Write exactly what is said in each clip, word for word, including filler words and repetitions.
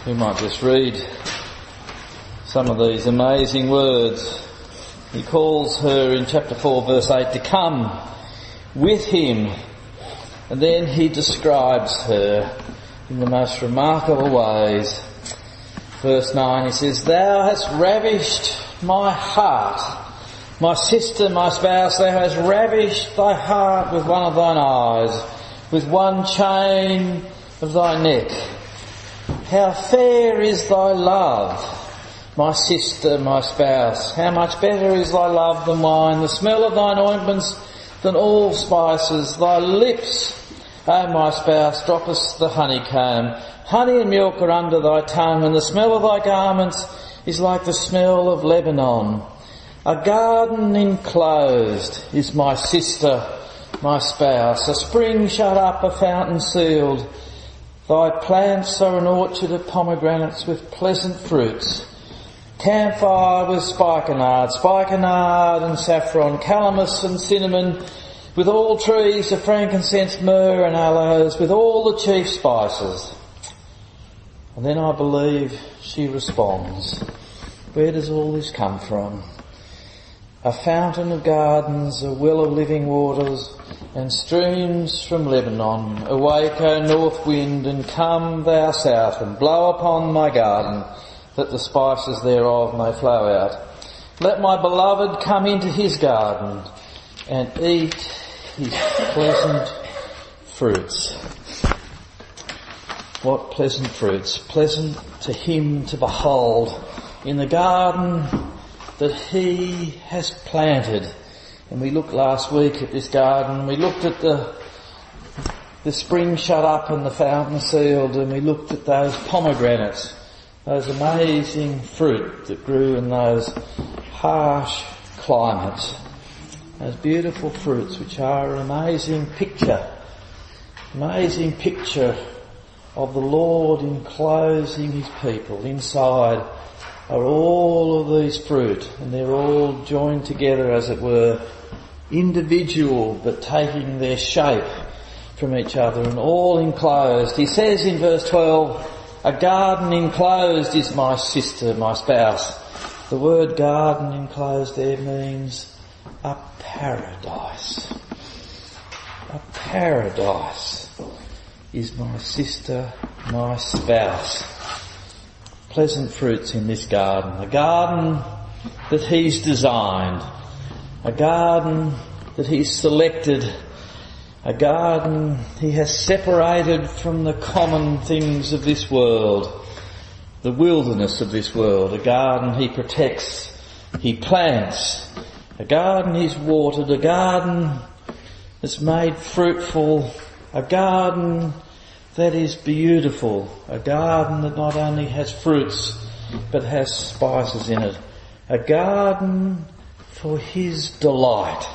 We might just read some of these amazing words. He calls her in chapter four verse eight to come with him, and then he describes her in the most remarkable ways. Verse nine, he says, "Thou hast ravished my heart, my sister, my spouse, thou hast ravished thy heart with one of thine eyes, with one chain of thy neck. How fair is thy love, my sister, my spouse. How much better is thy love than wine, the smell of thine ointments than all spices. Thy lips, O my spouse, droppest the honeycomb. Honey and milk are under thy tongue, and the smell of thy garments is like the smell of Lebanon. A garden enclosed is my sister, my spouse, a spring shut up, a fountain sealed. Thy plants are an orchard of pomegranates with pleasant fruits. Camphire with spikenard, spikenard and saffron, calamus and cinnamon, with all trees of frankincense, myrrh and aloes, with all the chief spices." And then I believe she responds, where does all this come from? "A fountain of gardens, a well of living waters, and streams from Lebanon. Awake, O north wind, and come thou south, and blow upon my garden, that the spices thereof may flow out. Let my beloved come into his garden, and eat his pleasant fruits." What pleasant fruits, pleasant to him to behold in the garden that he has planted. And we looked last week at this garden, we looked at the the spring shut up and the fountain sealed, and we looked at those pomegranates, those amazing fruit that grew in those harsh climates, those beautiful fruits which are an amazing picture, amazing picture of the Lord enclosing his people. Inside are all of these fruit, and they're all joined together, as it were, individual, but taking their shape from each other, and all enclosed. He says in verse twelve, "A garden enclosed is my sister, my spouse." The word garden enclosed there means a paradise. A paradise is my sister, my spouse. Pleasant fruits in this garden. A garden that he's designed. A garden that he's selected. A garden he has separated from the common things of this world. The wilderness of this world. A garden he protects. He plants. A garden he's watered. A garden that's made fruitful. A garden that is beautiful. A garden that not only has fruits but has spices in it. A garden for his delight.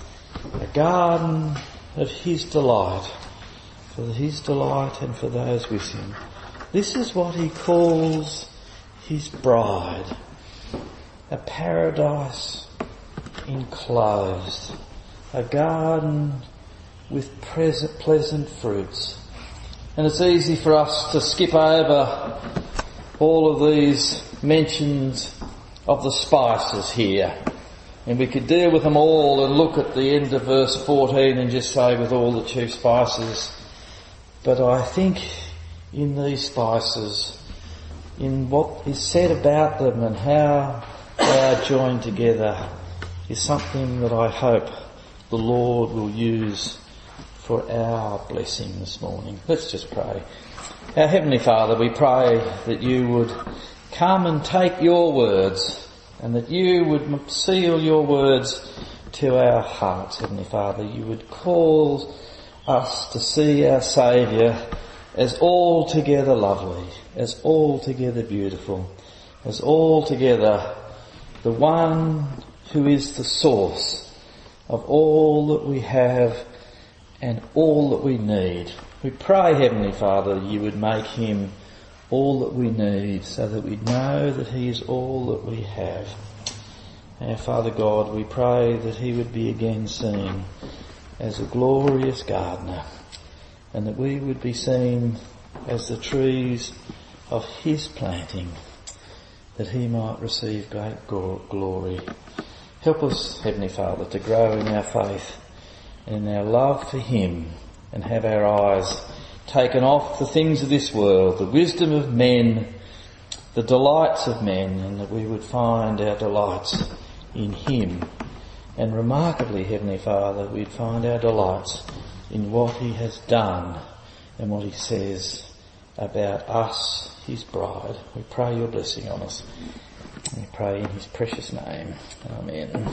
A garden of his delight. For his delight and for those with him. This is what he calls his bride. A paradise enclosed. A garden with pleasant fruits. And it's easy for us to skip over all of these mentions of the spices here. And we could deal with them all and look at the end of verse fourteen and just say with all the chief spices. But I think in these spices, in what is said about them and how they are joined together, is something that I hope the Lord will use for our blessing this morning. Let's just pray. Our Heavenly Father, we pray that you would come and take your words, and that you would seal your words to our hearts, Heavenly Father. You would call us to see our Saviour as altogether lovely, as altogether beautiful, as altogether the one who is the source of all that we have and all that we need. We pray, Heavenly Father, you would make him all that we need, so that we know that he is all that we have. Our Father God, we pray that he would be again seen as a glorious gardener, and that we would be seen as the trees of his planting, that he might receive great glory. Help us, Heavenly Father, to grow in our faith and in our love for him, and have our eyes taken off the things of this world, the wisdom of men, the delights of men, and that we would find our delights in him. And remarkably, Heavenly Father, we'd find our delights in what he has done and what he says about us, his bride. We pray your blessing on us. We pray in his precious name. Amen.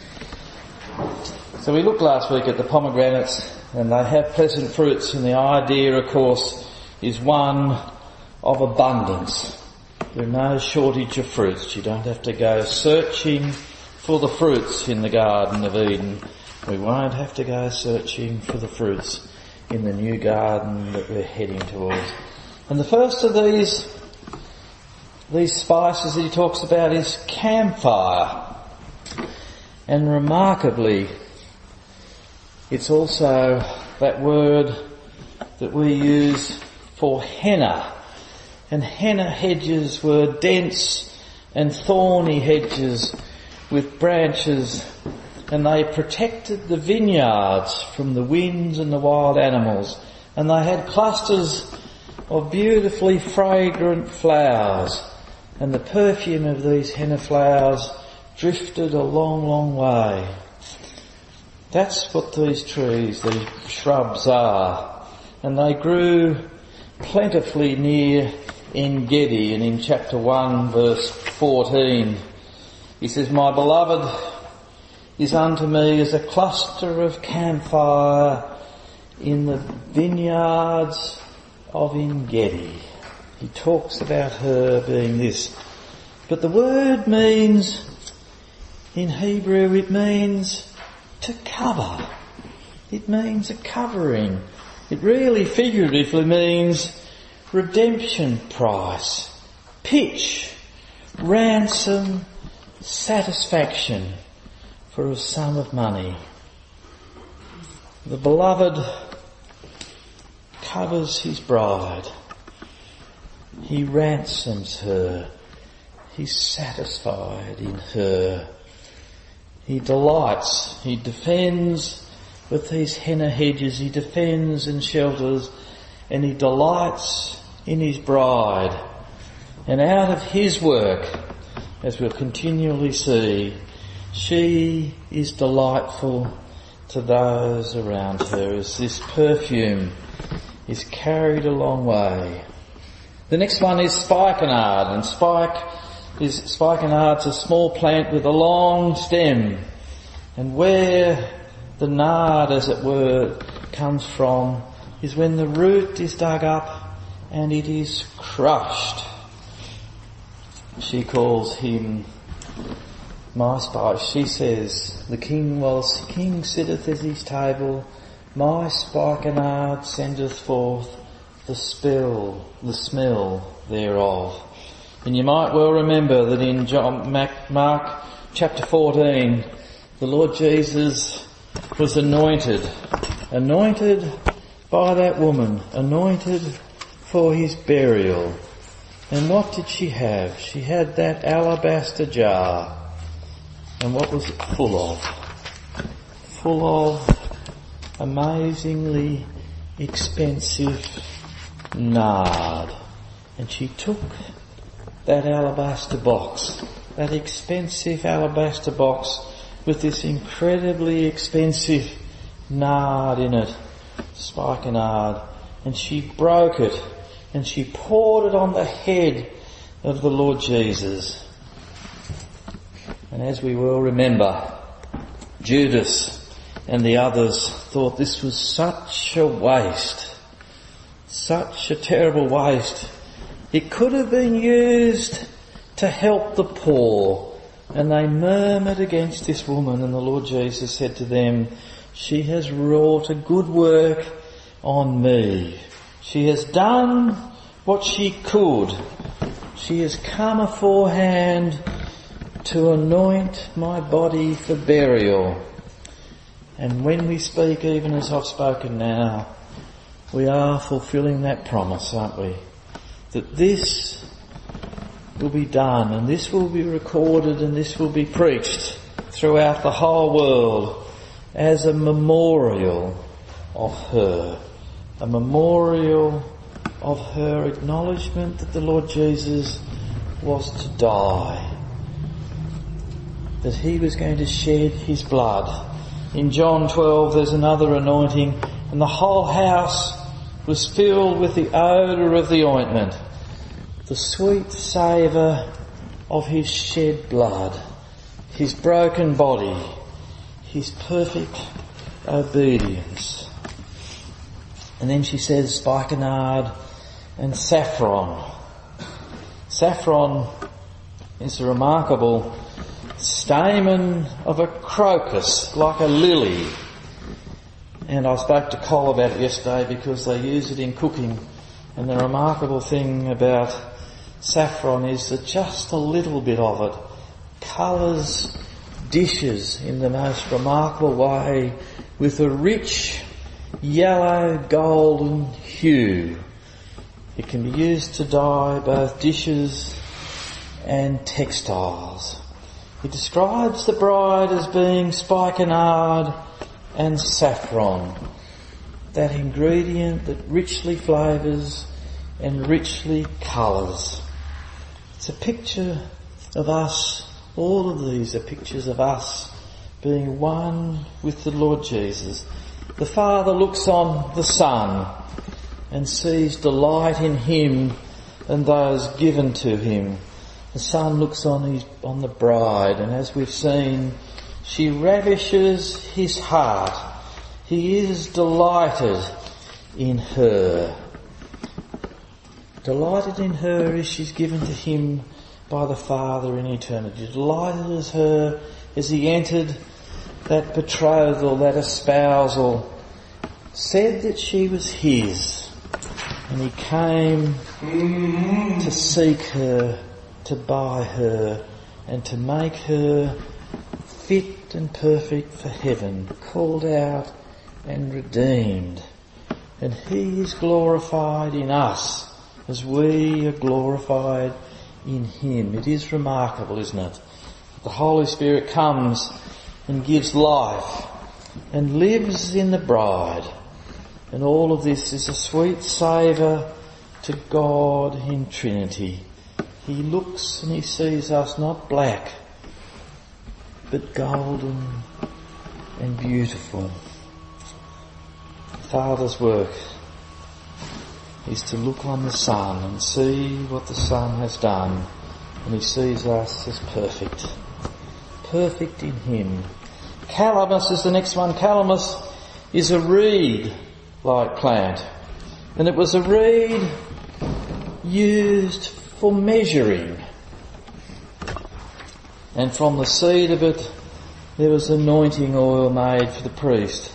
So we looked last week at the pomegranates, and they have pleasant fruits, and the idea, of course, is one of abundance. There's no shortage of fruits. You don't have to go searching for the fruits in the Garden of Eden. We won't have to go searching for the fruits in the new garden that we're heading towards. And the first of these, these spices that he talks about is camphire. And remarkably, it's also that word that we use for henna. And henna hedges were dense and thorny hedges with branches, and they protected the vineyards from the winds and the wild animals. And they had clusters of beautifully fragrant flowers, and the perfume of these henna flowers drifted a long, long way. That's what these trees, these shrubs are. And they grew plentifully near En-gedi, and in chapter one verse fourteen he says, "My beloved is unto me as a cluster of camphire in the vineyards of En-gedi." He talks about her being this. But the word means, in Hebrew, it means to cover. It means a covering. It really figuratively means redemption price, pitch, ransom, satisfaction for a sum of money. The beloved covers his bride. He ransoms her. He's satisfied in her. He delights. He defends with these henna hedges. He defends and shelters, and he delights in his bride. And out of his work, as we'll continually see, she is delightful to those around her as this perfume is carried a long way. The next one is spikenard, and spike is spikenard's a small plant with a long stem, and where the nard, as it were, comes from is when the root is dug up and it is crushed. She calls him my spice. She says, "The king whilst the king sitteth at his table, my spikenard sendeth forth the spill, the smell thereof." And you might well remember that in John, Mark chapter fourteen, the Lord Jesus was anointed, anointed by that woman, anointed for his burial. And what did she have? She had that alabaster jar. And what was it full of? Full of amazingly expensive nard. And she took that alabaster box, that expensive alabaster box with this incredibly expensive nard in it, spikenard, and she broke it and she poured it on the head of the Lord Jesus. And as we well remember, Judas and the others thought this was such a waste, such a terrible waste. It could have been used to help the poor. And they murmured against this woman, and the Lord Jesus said to them, "She has wrought a good work on me. She has done what she could. She has come aforehand to anoint my body for burial." And when we speak, even as I've spoken now, we are fulfilling that promise, aren't we? that this will be done and this will be recorded and this will be preached throughout the whole world as a memorial of her. A memorial of her acknowledgement that the Lord Jesus was to die. That he was going to shed his blood. In John twelve there's another anointing, and the whole house was filled with the odour of the ointment, the sweet savour of his shed blood, his broken body, his perfect obedience. And then she says spikenard and saffron. Saffron is a remarkable stamen of a crocus, like a lily. And I spoke to Col about it yesterday because they use it in cooking. And the remarkable thing about saffron is that just a little bit of it colours dishes in the most remarkable way with a rich yellow golden hue. It can be used to dye both dishes and textiles. He describes the bride as being spikenard and saffron, that ingredient that richly flavours and richly colours. It's a picture of us, all of these are pictures of us being one with the Lord Jesus. The Father looks on the Son and sees delight in him and those given to him. The Son looks on his, on the bride, and as we've seen, she ravishes his heart. He is delighted in her. Delighted in her as she's given to him by the Father in eternity. Delighted as her as he entered that betrothal, that espousal, said that she was his, and he came to seek her, to buy her, and to make her fit and perfect for heaven, called out and redeemed. And he is glorified in us as we are glorified in him. It is remarkable, isn't it? The Holy Spirit comes and gives life and lives in the bride. And all of this is a sweet savour to God in Trinity. He looks and he sees us not black, but golden and beautiful. The Father's work is to look on the Son and see what the Son has done, and he sees us as perfect. Perfect in him. Calamus is the next one. Calamus is a reed-like plant, and it was a reed used for measuring. And from the seed of it there was anointing oil made for the priest.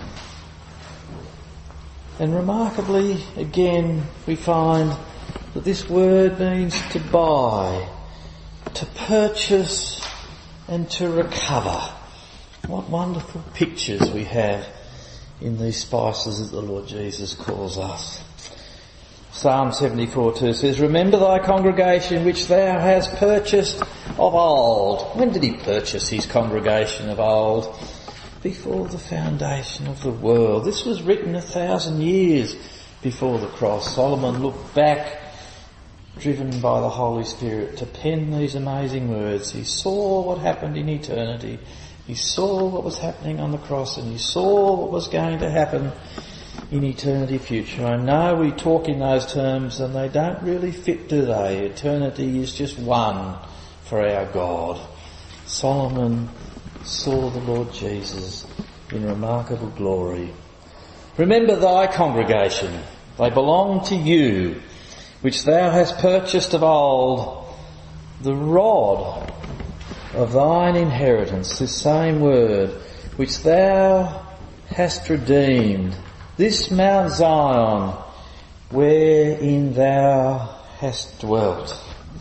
And remarkably, again, we find that this word means to buy, to purchase and to recover. What wonderful pictures we have in these spices that the Lord Jesus calls us. Psalm seventy-four two says, "Remember thy congregation which thou hast purchased of old." When did he purchase his congregation of old? Before the foundation of the world. This was written a thousand years before the cross. Solomon looked back, driven by the Holy Spirit, to pen these amazing words. He saw what happened in eternity. He saw what was happening on the cross, and he saw what was going to happen in eternity future. I know we talk in those terms and they don't really fit, do they? Eternity is just one for our God. Solomon saw the Lord Jesus in remarkable glory. "Remember thy congregation, they belong to you, which thou hast purchased of old, the rod of thine inheritance," this same word, "which thou hast redeemed, this Mount Zion, wherein thou hast dwelt."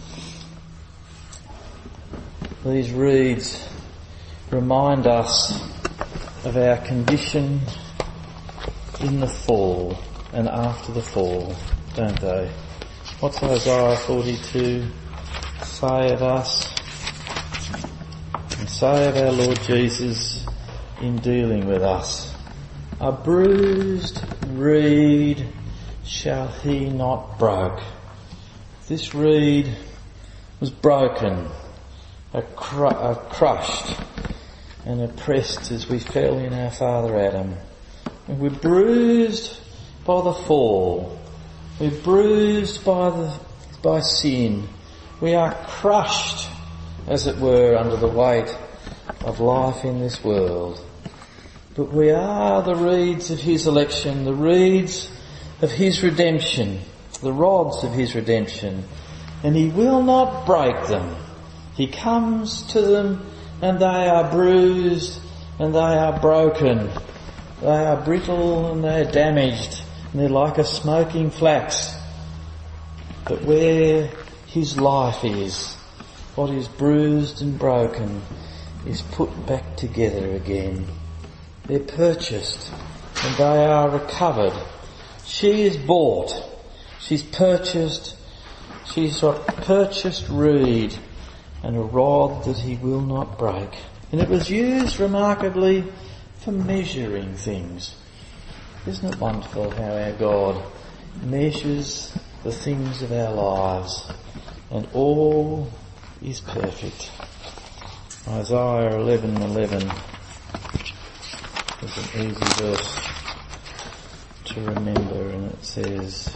These reeds remind us of our condition in the fall and after the fall, don't they? What's Isaiah forty-two say of us? And say of our Lord Jesus in dealing with us. A bruised reed shall he not break. This reed was broken, a cru- a crushed and oppressed as we fell in our father Adam. And we're bruised by the fall. We're bruised by the by sin. We are crushed, as it were, under the weight of life in this world. But we are the reeds of his election, the reeds of his redemption, the rods of his redemption, and he will not break them. He comes to them and they are bruised and they are broken. They are brittle and they are damaged and they're like a smoking flax. But where his life is, what is bruised and broken is put back together again. They're purchased and they are recovered. She is bought. She's purchased. She's a purchased reed and a rod that he will not break. And it was used remarkably for measuring things. Isn't it wonderful how our God measures the things of our lives and all is perfect. Isaiah eleven eleven is an easy verse to remember, and it says,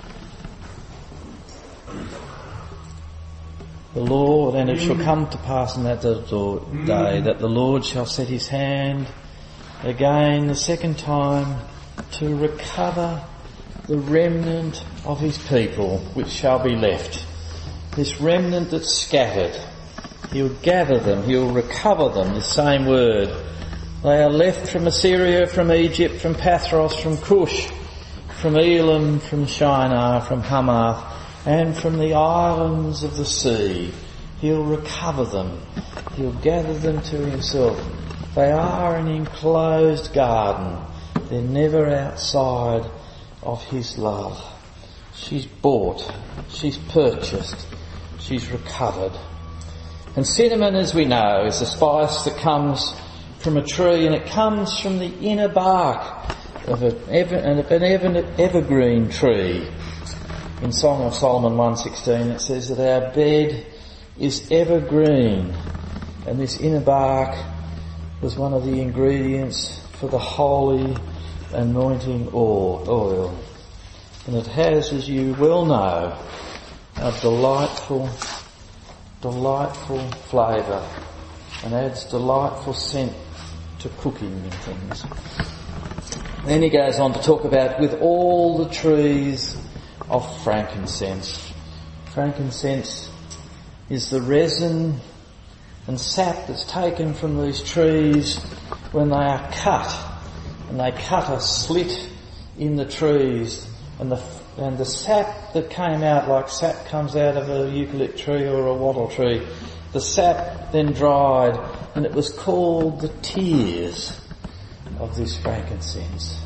the Lord, and it shall come to pass in that day that the Lord shall set his hand again the second time to recover the remnant of his people which shall be left. This remnant that's scattered. He'll gather them, he'll recover them, the same word. They are left from Assyria, from Egypt, from Pathros, from Cush, from Elam, from Shinar, from Hamath, and from the islands of the sea. He'll recover them. He'll gather them to himself. They are an enclosed garden. They're never outside of his love. She's bought. She's purchased. She's recovered. And cinnamon, as we know, is a spice that comes from a tree, and it comes from the inner bark of an, ever, an ever, evergreen tree. In Song of Solomon one sixteen it says that our bed is evergreen, and this inner bark was one of the ingredients for the holy anointing oil. And it has, as you well know, a delightful, delightful flavour and adds delightful scent to cooking and things. Then he goes on to talk about with all the trees of frankincense. Frankincense is the resin and sap that's taken from these trees when they are cut, and they cut a slit in the trees, and the and the sap that came out, like sap comes out of a eucalypt tree or a wattle tree, the sap then dried, and it was called the tears of this frankincense.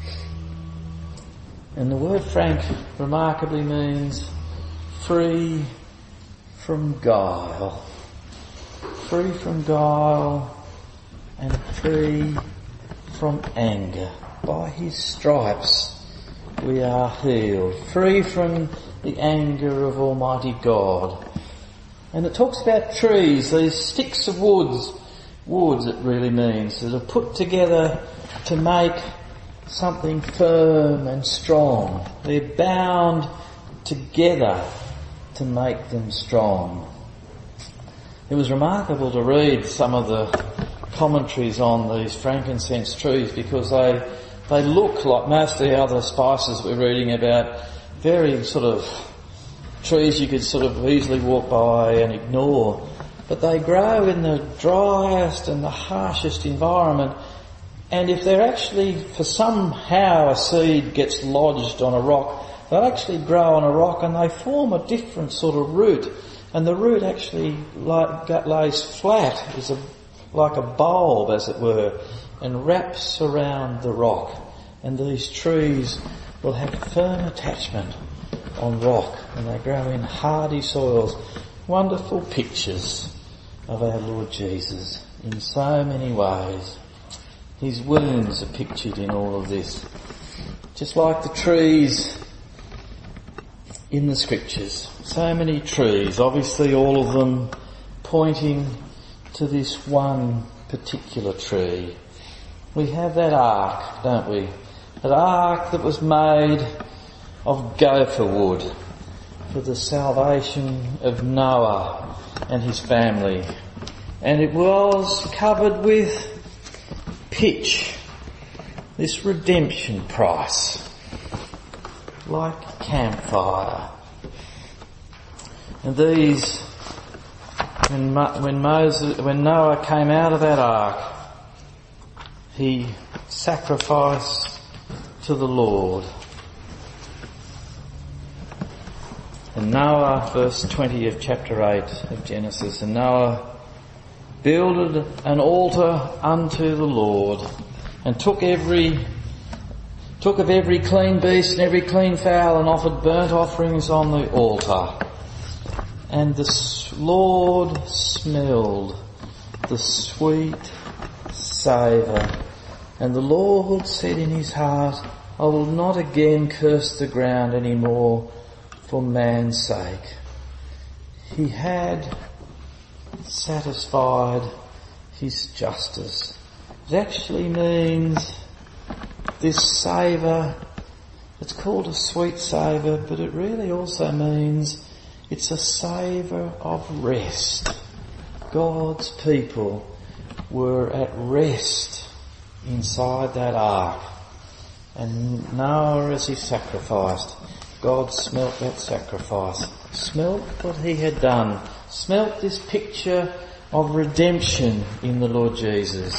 And the word frank remarkably means free from guile. Free from guile and free from anger. By his stripes we are healed. Free from the anger of Almighty God. And it talks about trees, these sticks of woods, woods it really means, that are put together to make something firm and strong. They're bound together to make them strong. It was remarkable to read some of the commentaries on these frankincense trees, because they they look like most of the other spices we're reading about, very sort of trees you could sort of easily walk by and ignore. But they grow in the driest and the harshest environment, and if they're actually, for somehow a seed gets lodged on a rock, they'll actually grow on a rock and they form a different sort of root. And the root actually like, lays flat, is a, like a bulb as it were, and wraps around the rock. And these trees will have firm attachment on rock and they grow in hardy soils. Wonderful pictures of our Lord Jesus in so many ways. His wounds are pictured in all of this. Just like the trees in the scriptures. So many trees, obviously all of them pointing to this one particular tree. We have that ark, don't we? That ark that was made of gopher wood for the salvation of Noah and his family. And it was covered with pitch, this redemption price, like campfire. And these, when, Mo, when Moses, when Noah came out of that ark, he sacrificed to the Lord. And Noah, verse twenty of chapter eight of Genesis, and Noah builded an altar unto the Lord, and took every, took of every clean beast and every clean fowl, and offered burnt offerings on the altar. And the Lord smelled the sweet savour. And the Lord said in his heart, I will not again curse the ground any more for man's sake. He had satisfied his justice. It actually means this savour, it's called a sweet savour, but it really also means it's a savour of rest. God's people were at rest inside that ark. And Noah, as he sacrificed, God smelt that sacrifice, smelt what he had done, smelt this picture of redemption in the Lord Jesus.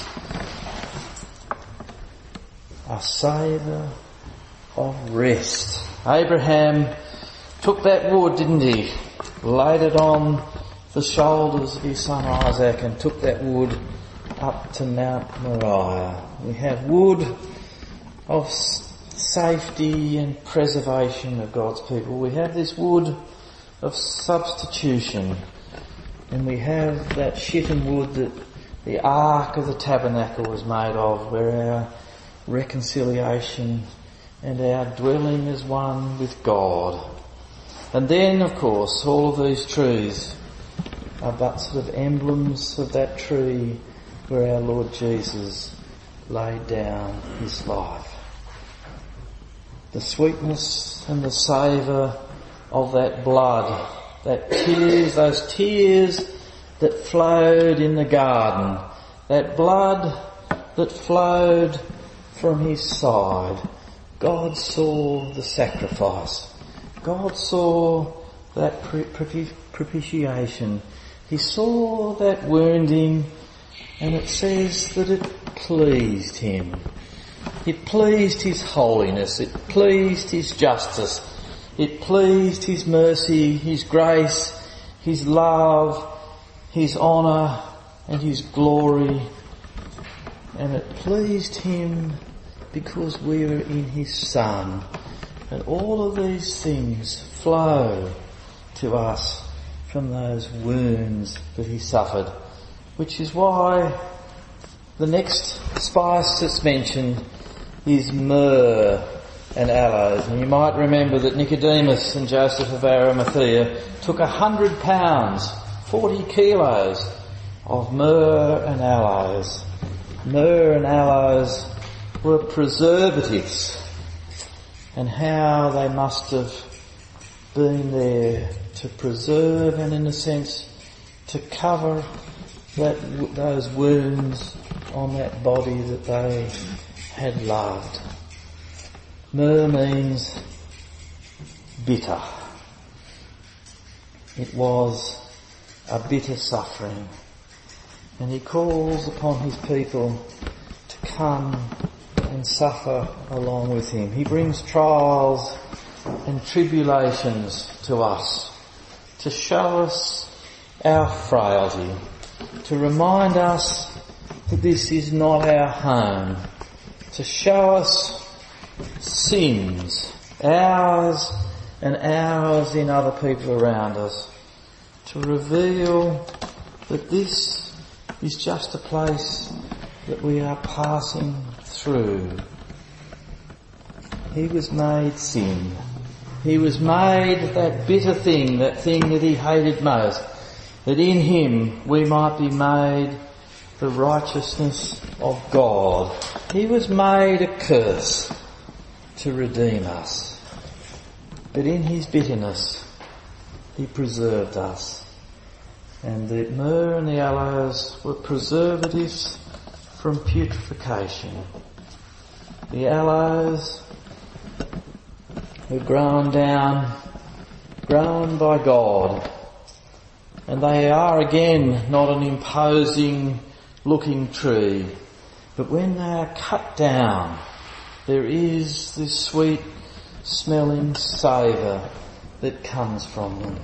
A savour of rest. Abraham took that wood, didn't he? Laid it on the shoulders of his son Isaac and took that wood up to Mount Moriah. We have wood of safety and preservation of God's people. We have this wood of substitution, and we have that shittim wood that the ark of the tabernacle was made of, where our reconciliation and our dwelling as one with God. And then, of course, all of these trees are but sort of emblems of that tree where our Lord Jesus laid down his life. The sweetness and the savour of that blood, that tears, those tears that flowed in the garden, that blood that flowed from his side. God saw the sacrifice. God saw that propitiation. He saw that wounding, and it says that it pleased him. It pleased his holiness. It pleased his justice. It pleased his mercy, his grace, his love, his honour and his glory. And it pleased him because we were in his Son. And all of these things flow to us from those wounds that he suffered, which is why the next spice that's mentioned is myrrh and aloes. And you might remember that Nicodemus and Joseph of Arimathea took a hundred pounds, forty kilos of myrrh and aloes. Myrrh and aloes were preservatives, and how they must have been there to preserve and, in a sense, to cover that, those wounds on that body that they had loved. Myrrh means bitter. It was a bitter suffering. And he calls upon his people to come and suffer along with him. He brings trials and tribulations to us to show us our frailty, to remind us that this is not our home, to show us sins, ours and ours in other people around us, to reveal that this is just a place that we are passing through. He was made sin. He was made that bitter thing, that thing that he hated most, that in him we might be made the righteousness of God. He was made a curse to redeem us. But in his bitterness, he preserved us. And the myrrh and the aloes were preservatives from putrefaction. The aloes were grown down, grown by God. And they are again not an imposing looking tree, but when they are cut down, there is this sweet smelling savour that comes from them.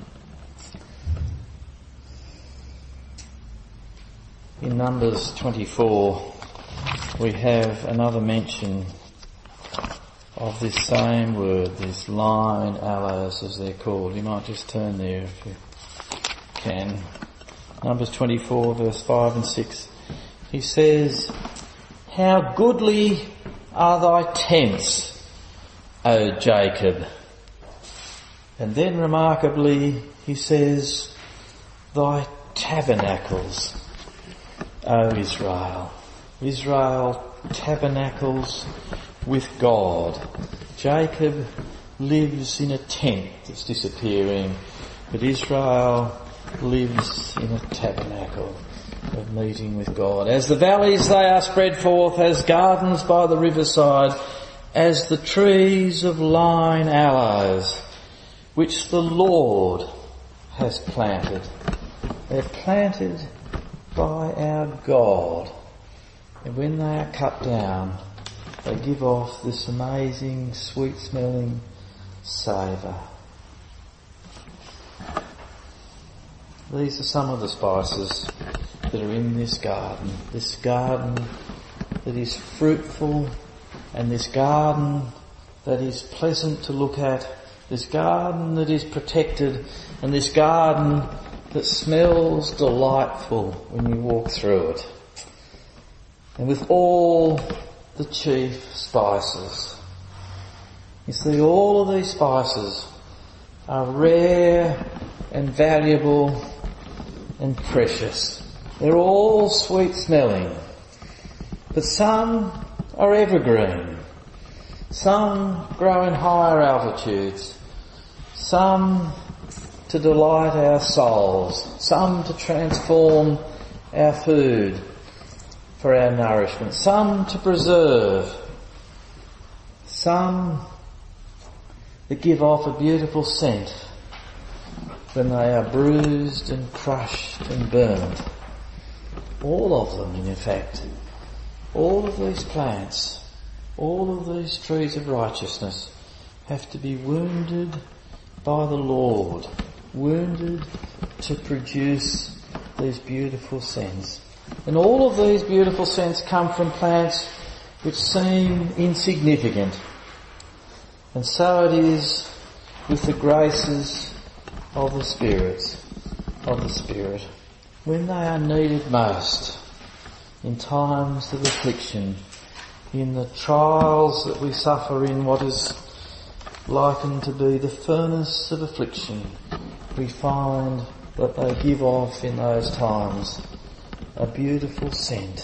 In Numbers twenty-four, we have another mention of this same word, this line aloes as they're called. You might just turn there if you can. Numbers twenty-four verse five and six. He says, "How goodly are thy tents, O Jacob." And then remarkably he says, "Thy tabernacles, O Israel." Israel tabernacles with God. Jacob lives in a tent that's disappearing, but Israel lives in a tabernacle of meeting with God. As the valleys they are spread forth, as gardens by the riverside, as the trees of line aloes, which the Lord has planted. They're planted by our God. And when they are cut down, they give off this amazing, sweet-smelling savour. These are some of the spices that are in this garden. This garden that is fruitful, and this garden that is pleasant to look at. This garden that is protected, and this garden that smells delightful when you walk through it. And with all the chief spices. You see, all of these spices are rare and valuable and precious. They're all sweet smelling. But some are evergreen. Some grow in higher altitudes. Some to delight our souls. Some to transform our food for our nourishment. Some to preserve. Some that give off a beautiful scent when they are bruised and crushed and burned. All of them, in fact. All of these plants, all of these trees of righteousness have to be wounded by the Lord, wounded to produce these beautiful scents. And all of these beautiful scents come from plants which seem insignificant. And so it is with the graces of the spirits, of the Spirit. When they are needed most, in times of affliction, in the trials that we suffer in what is likened to be the furnace of affliction, we find that they give off in those times a beautiful scent.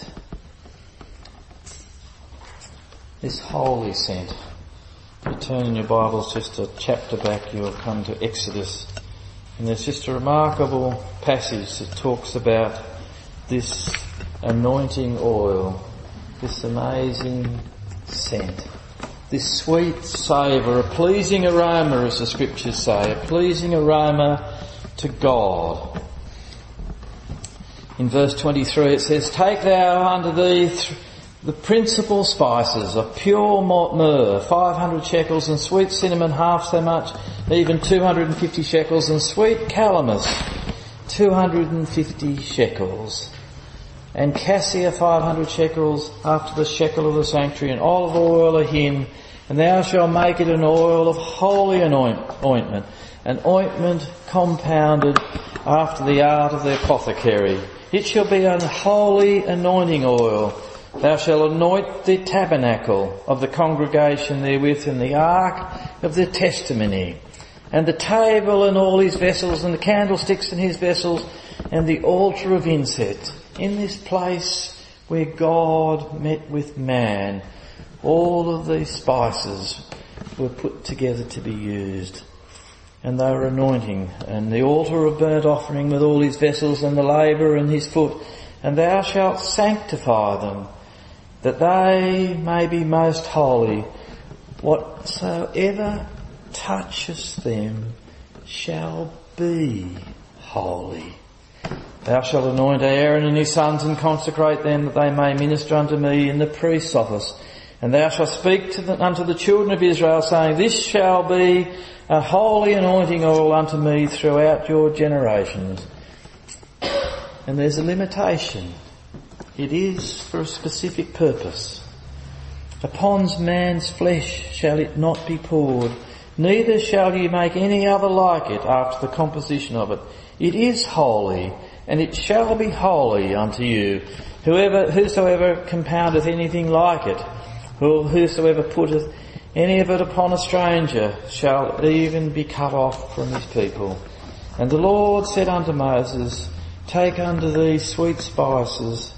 This holy scent. If you turn in your Bibles just a chapter back, you'll come to Exodus. And there's just a remarkable passage that talks about this anointing oil, this amazing scent, this sweet savour, a pleasing aroma, as the scriptures say, a pleasing aroma to God. In verse twenty-three it says, "Take thou unto thee th- the principal spices of pure myrrh, five hundred shekels, and sweet cinnamon half so much, even two hundred fifty shekels, and sweet calamus, two hundred fifty shekels, and cassia, five hundred shekels, after the shekel of the sanctuary, and olive oil a hin, And thou shalt make it an oil of holy ointment, an ointment compounded after the art of the apothecary. It shall be an holy anointing oil. Thou shalt anoint the tabernacle of the congregation therewith, and the ark of the testimony, and the table and all his vessels, and the candlesticks and his vessels, and the altar of incense. In this place where God met with man, all of these spices were put together to be used. And they were anointing, and the altar of burnt offering with all his vessels, and the laver and his foot. And thou shalt sanctify them, that they may be most holy. Whatsoever toucheth them shall be holy. Thou shalt anoint Aaron and his sons, and consecrate them, that they may minister unto me in the priest's office. And thou shalt speak to the, unto the children of Israel, saying, This shall be a holy anointing oil unto me throughout your generations. And there's a limitation. It is for a specific purpose. Upon man's flesh shall it not be poured, neither shall ye make any other like it after the composition of it. It is holy, and it shall be holy unto you. Whoever, whosoever compoundeth anything like it, or whosoever putteth any of it upon a stranger, shall even be cut off from his people. And the Lord said unto Moses, Take unto thee sweet spices,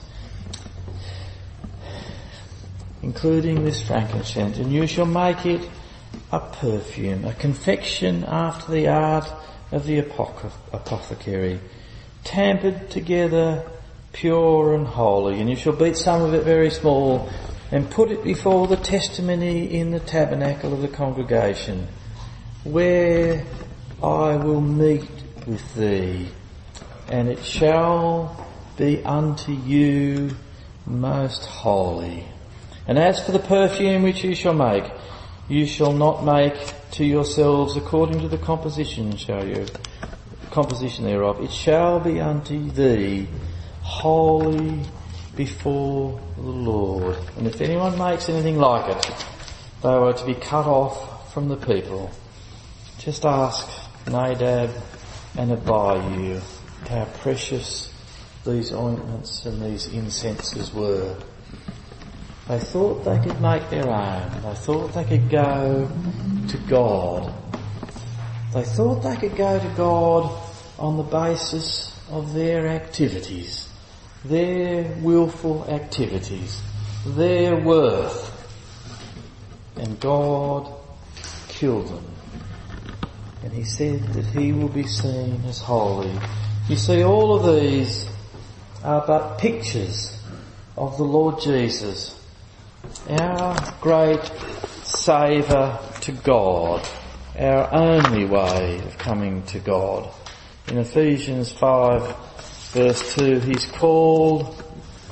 including this frankincense, and you shall make it a perfume, a confection after the art of the apothecary, tampered together, pure and holy. And you shall beat some of it very small, and put it before the testimony in the tabernacle of the congregation, where I will meet with thee, and it shall be unto you most holy. And as for the perfume which you shall make, you shall not make to yourselves according to the composition shall you, composition thereof. It shall be unto thee holy before the Lord. And if anyone makes anything like it, they are to be cut off from the people. Just ask Nadab and Abihu how precious these ointments and these incenses were. They thought they could make their own. They thought they could go to God. They thought they could go to God on the basis of their activities, their willful activities, their worth. And God killed them. And he said that he will be seen as holy. You see, all of these are but pictures of the Lord Jesus, our great Saviour to God, our only way of coming to God. In Ephesians five verse two, he's called,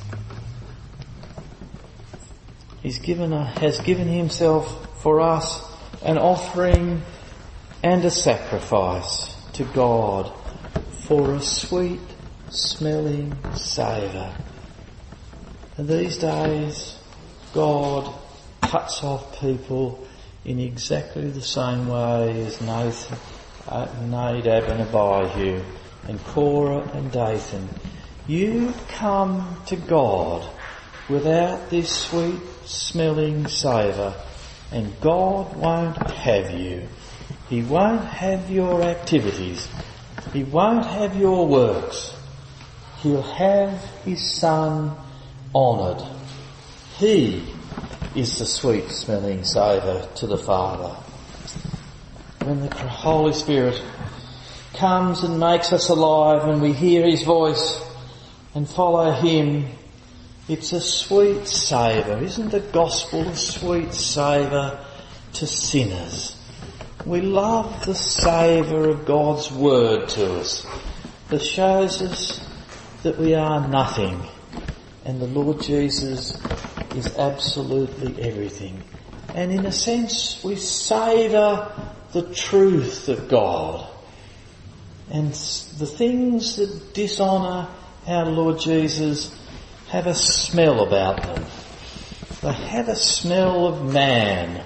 he's given a, has given himself for us an offering and a sacrifice to God for a sweet smelling savour. And these days, God cuts off people in exactly the same way as Nathan, uh, Nadab and Abihu, and Korah and Dathan. You come to God without this sweet smelling savour, and God won't have you. He won't have your activities. He won't have your works. He'll have his Son honoured. He is the sweet smelling savour to the Father. When the Holy Spirit comes and makes us alive and we hear his voice and follow him, it's a sweet savour. Isn't the gospel a sweet savour to sinners? We love the savour of God's word to us that shows us that we are nothing and the Lord Jesus is absolutely everything. And in a sense we savour the truth of God. And the things that dishonour our Lord Jesus have a smell about them. They have a smell of man.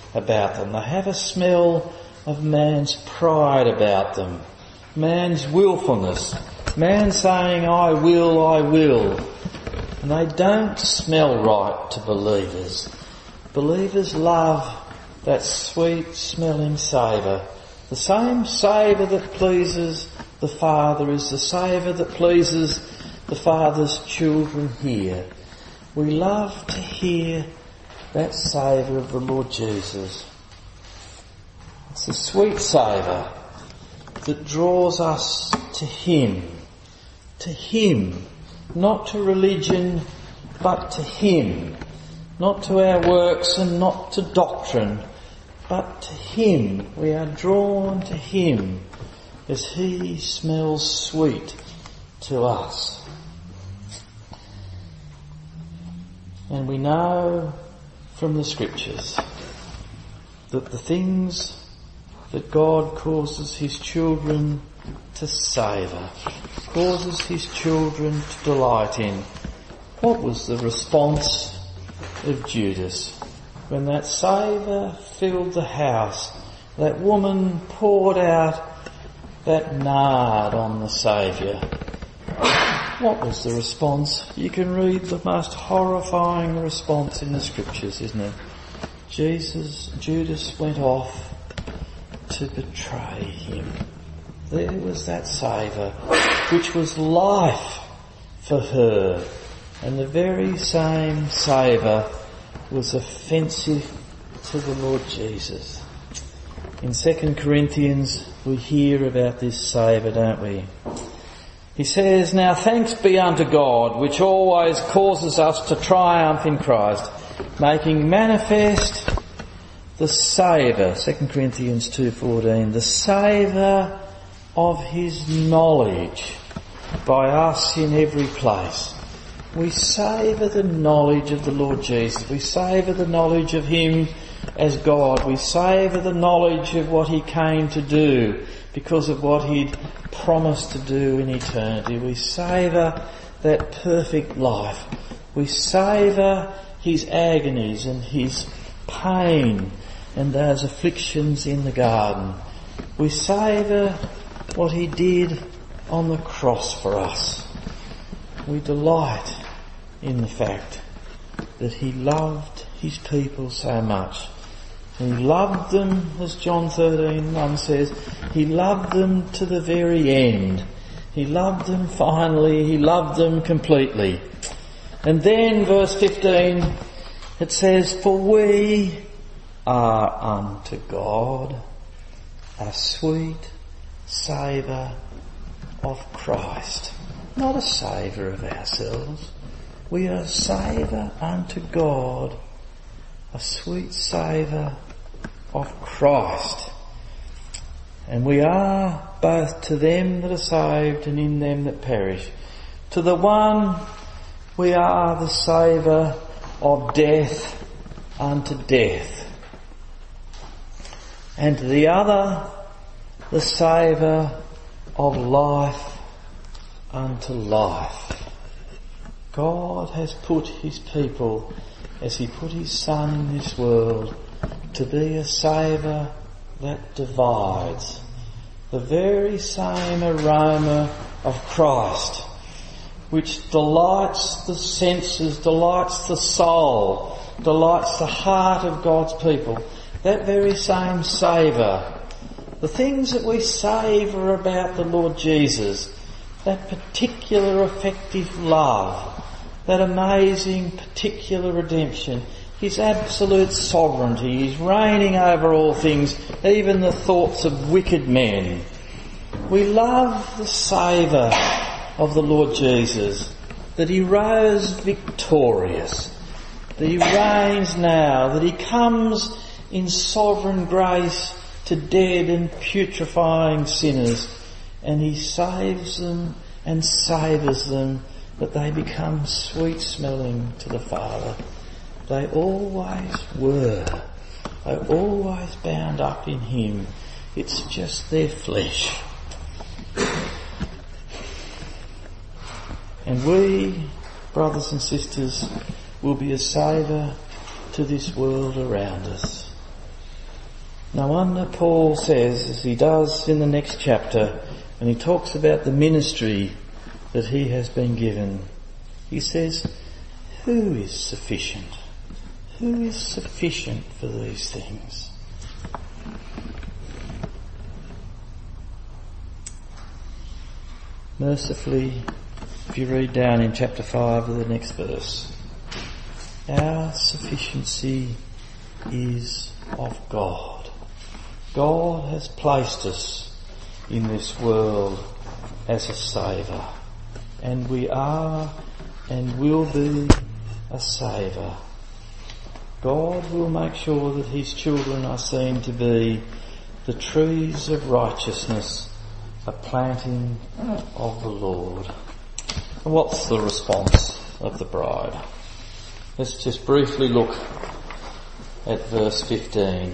about them. They have a smell of man's pride about them, man's willfulness, man saying, I will, I will. And they don't smell right to believers. Believers love that sweet smelling savour. The same savour that pleases the Father is the savour that pleases the Father's children here. We love to hear that savour of the Lord Jesus. It's a sweet savour that draws us to Him. To Him. Not to religion, but to Him. Not to our works and not to doctrine, but to Him. We are drawn to Him as He smells sweet to us. And we know from the Scriptures that the things that God causes His children to savour, causes His children to delight in. What was the response of Judas when that savour filled the house? That woman poured out that nard on the Saviour. What was the response? You can read the most horrifying response in the Scriptures, isn't it? Jesus, Judas went off to betray Him. There was that savour, which was life for her. And the very same savour was offensive to the Lord Jesus. In Second Corinthians we hear about this savour, don't we? He says, now thanks be unto God, which always causes us to triumph in Christ, making manifest the savour, Second Corinthians two fourteen, the savour of His knowledge by us in every place. We savour the knowledge of the Lord Jesus. We savour the knowledge of Him as God. We savour the knowledge of what He came to do because of what He'd promised to do in eternity. We savour that perfect life. We savour His agonies and His pain and those afflictions in the garden. We savour what He did on the cross for us. We delight in the fact that He loved His people so much. He loved them, as John thirteen one says, He loved them to the very end. He loved them finally, He loved them completely. And then verse fifteen, it says, for we are unto God a sweet savour of Christ. Not a savour of ourselves. We are a savour unto God, a sweet savour of Christ. And we are both to them that are saved and in them that perish. To the one we are the savour of death unto death. And to the other the savour of life unto life. God has put His people, as He put His Son in this world, to be a savour that divides. The very same aroma of Christ, which delights the senses, delights the soul, delights the heart of God's people. That very same savour. The things that we savour about the Lord Jesus, that particular effective love, that amazing particular redemption, His absolute sovereignty, His reigning over all things, even the thoughts of wicked men. We love the savour of the Lord Jesus, that He rose victorious, that He reigns now, that He comes in sovereign grace to dead and putrefying sinners, and He saves them and savours them, that they become sweet smelling to the Father. They always were. They always bound up in Him. It's just their flesh. And we, brothers and sisters, will be a savour to this world around us. No wonder Paul says, as he does in the next chapter, when he talks about the ministry that he has been given, he says, who is sufficient? Who is sufficient for these things? Mercifully, if you read down in chapter five of the next verse, our sufficiency is of God. God has placed us in this world as a saviour, and we are and will be a saviour. God will make sure that his children are seen to be the trees of righteousness, a planting of the Lord. And what's the response of the bride? Let's just briefly look at verse fifteen.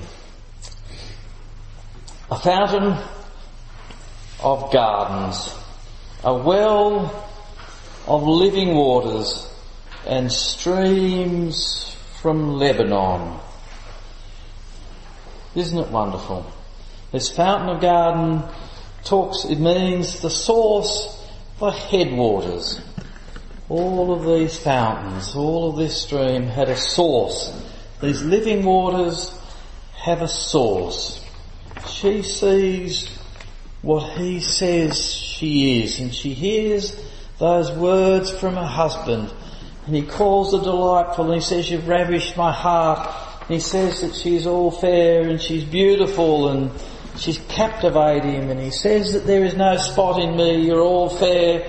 A fountain of gardens, a well of living waters, and streams from Lebanon. Isn't it wonderful? This fountain of garden talks, it means the source, the headwaters. All of these fountains, all of this stream had a source. These living waters have a source. She sees what he says she is, and she hears those words from her husband, and he calls her delightful, and he says, you've ravished my heart, and he says that she's all fair and she's beautiful and she's captivated him, and he says that there is no spot in me, you're all fair,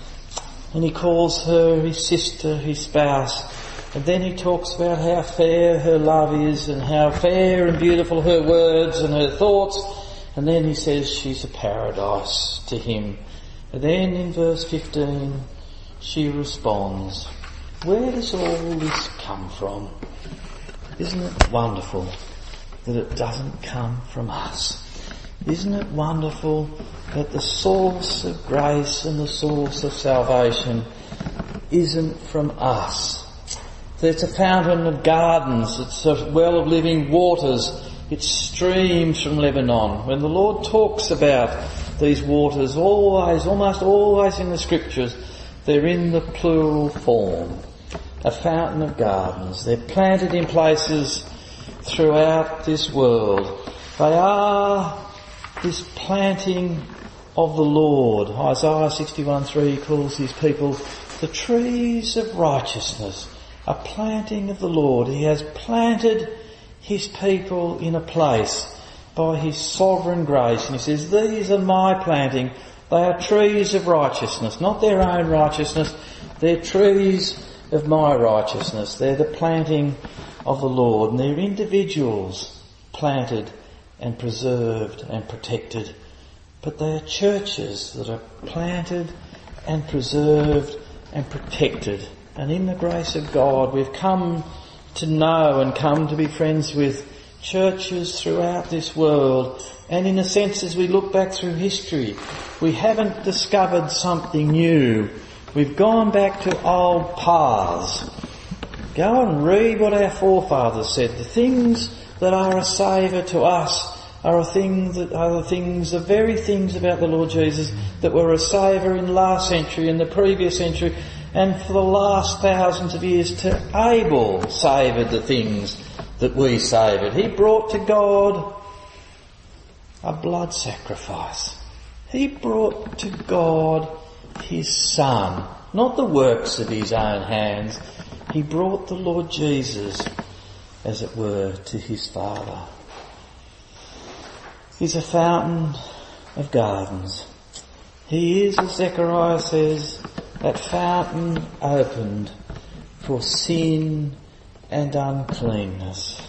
and he calls her his sister, his spouse. And then he talks about how fair her love is and how fair and beautiful her words and her thoughts. And then he says she's a paradise to him. And then in verse fifteen, she responds, where does all this come from? Isn't it wonderful that it doesn't come from us? Isn't it wonderful that the source of grace and the source of salvation isn't from us? It's a fountain of gardens, it's a well of living waters, it streams from Lebanon. When the Lord talks about these waters, always, almost always in the scriptures, they're in the plural form. A fountain of gardens. They're planted in places throughout this world. They are this planting of the Lord. Isaiah sixty-one three calls his people the trees of righteousness. A planting of the Lord. He has planted his people in a place by his sovereign grace. And he says, these are my planting. They are trees of righteousness, not their own righteousness. They're trees of my righteousness. They're the planting of the Lord. And they're individuals planted and preserved and protected. But they are churches that are planted and preserved and protected. And in the grace of God, we've come to know and come to be friends with churches throughout this world. And in a sense, as we look back through history, we haven't discovered something new. We've gone back to old paths. Go and read what our forefathers said. The things that are a savour to us are a thing that are the things, the very things about the Lord Jesus that were a savour in the last century, in the previous century, and for the last thousands of years to Abel savoured the things that we savoured. He brought to God a blood sacrifice. He brought to God his Son, not the works of his own hands. He brought the Lord Jesus, as it were, to his Father. He's a fountain of gardens. He is, as Zechariah says, that fountain opened for sin and uncleanness.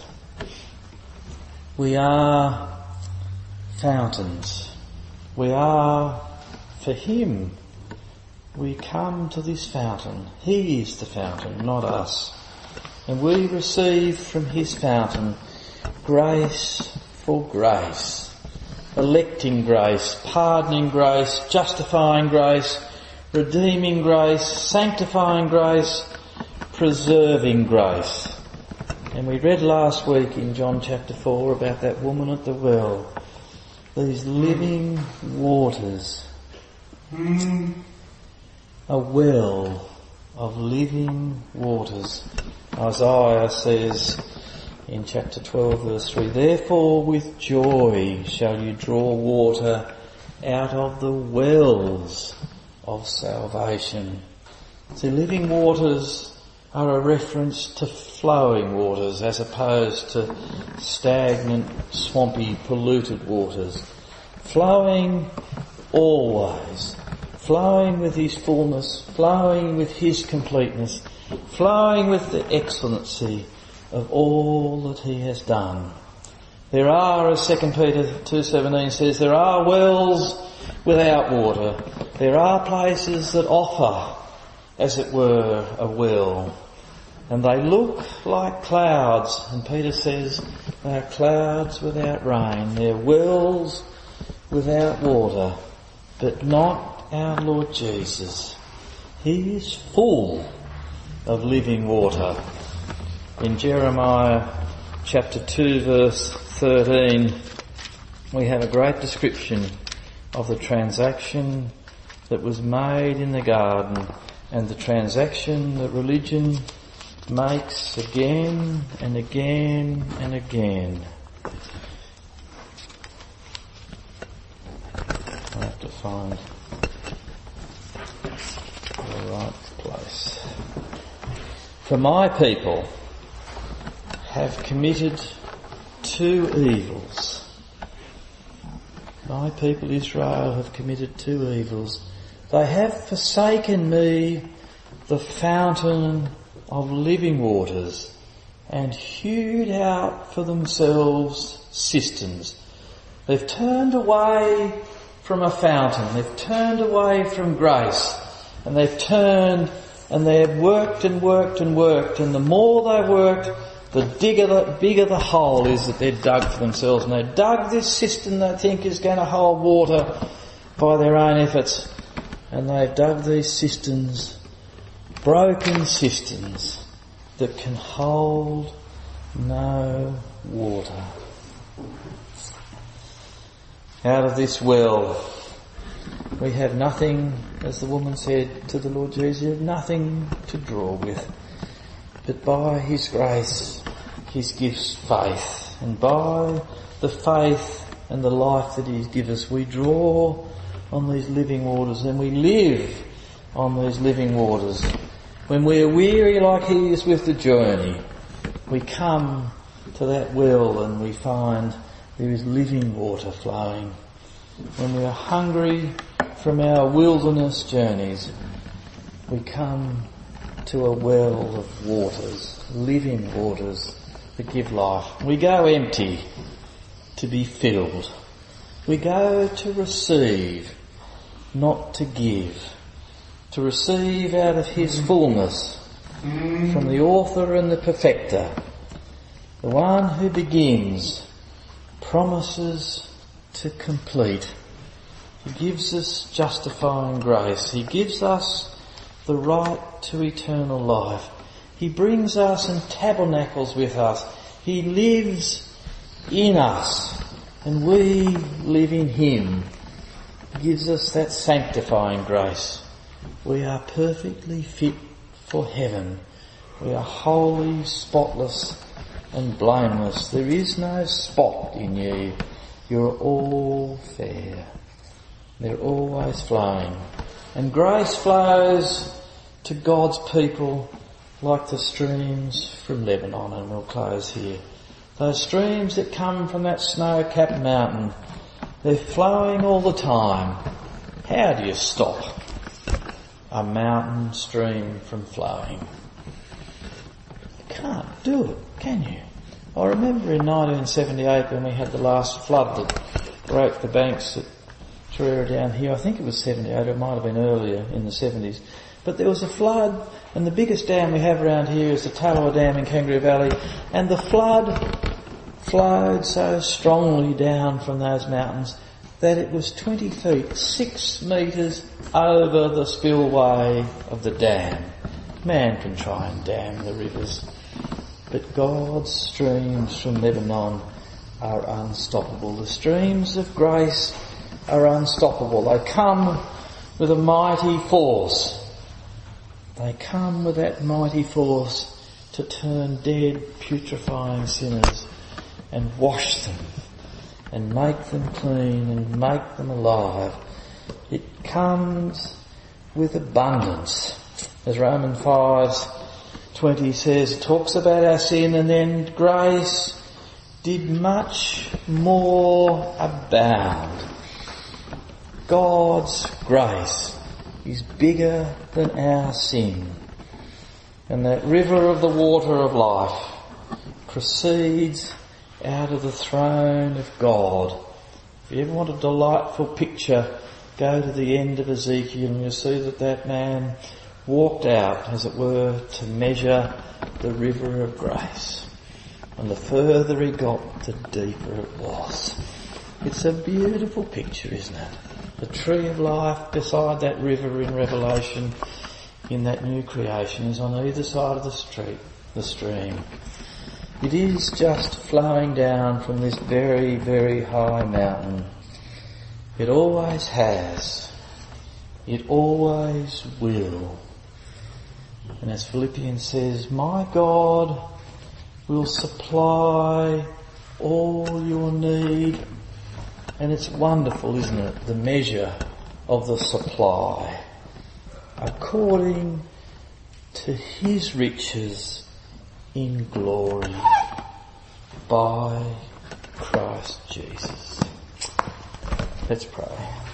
We are fountains. We are for him. We come to this fountain. He is the fountain, not us. And we receive from his fountain grace for grace. Electing grace, pardoning grace, justifying grace, redeeming grace, sanctifying grace, preserving grace. And we read last week in John chapter four about that woman at the well. These living waters. A well of living waters. Isaiah says in chapter twelve verse three, therefore with joy shall you draw water out of the wells of salvation. See, living waters are a reference to flowing waters as opposed to stagnant, swampy, polluted waters. Flowing always. Flowing with his fullness, flowing with his completeness, flowing with the excellency of all that he has done. There are, as Second Peter two seventeen says, there are wells without water. There are places that offer, as it were, a well. And they look like clouds. And Peter says they are clouds without rain. They're wells without water. But not our Lord Jesus. He is full of living water. In Jeremiah chapter two verse thirteen, we have a great description of the transaction that was made in the garden and the transaction that religion makes again and again and again. I have to find the right place. For my people have committed two evils. My people Israel have committed two evils. They have forsaken me, the fountain of living waters, and hewed out for themselves cisterns. They've turned away from a fountain. They've turned away from grace. And they've turned and they've worked and worked and worked. And the more they worked, the bigger the, bigger the hole is that they've dug for themselves. And they've dug this cistern they think is going to hold water by their own efforts. And they've dug these cisterns, broken cisterns, that can hold no water. Out of this well, we have nothing, as the woman said to the Lord Jesus, you have nothing to draw with. But by his grace, his gifts faith. And by the faith and the life that he's given us, we draw on these living waters and we live on these living waters. When we are weary like he is with the journey, we come to that well and we find there is living water flowing. When we are hungry from our wilderness journeys, we come to a well of waters, living waters that give life. We go empty to be filled. We go to receive, not to give. To receive out of his fullness from the author and the perfecter. The one who begins promises to complete. He gives us justifying grace. He gives us the right to eternal life. He brings us and tabernacles with us. He lives in us and we live in him. He gives us that sanctifying grace. We are perfectly fit for heaven. We are holy, spotless and blameless. There is no spot in you. You're all fair. They're always flowing. And grace flows to God's people like the streams from Lebanon. And we'll close here. Those streams that come from that snow-capped mountain, they're flowing all the time. How do you stop a mountain stream from flowing? You can't do it, can you? I remember in nineteen seventy-eight when we had the last flood that broke the banks at Tarera down here. I think it was seventy-eight, it might have been earlier in the seventies. But there was a flood, and the biggest dam we have around here is the Tallowa Dam in Kangaroo Valley, and the flood flowed so strongly down from those mountains that it was twenty feet, six metres over the spillway of the dam. Man can try and dam the rivers. But God's streams from Lebanon are unstoppable. The streams of grace are unstoppable. They come with a mighty force. They come with that mighty force to turn dead, putrefying sinners and wash them and make them clean and make them alive. It comes with abundance. As Romans five twenty says, it talks about our sin, and then grace did much more abound. God's grace is bigger than our sin. And that river of the water of life proceeds out of the throne of God. If you ever want a delightful picture, go to the end of Ezekiel and you'll see that that man walked out, as it were, to measure the river of grace. And the further he got, the deeper it was. It's a beautiful picture, isn't it? The tree of life beside that river in Revelation, in that new creation, is on either side of the street, the stream. It is just flowing down from this very, very high mountain. It always has. It always will. And as Philippians says, my God will supply all your need. And it's wonderful, isn't it? The measure of the supply. According to his riches in glory by Christ Jesus. Let's pray.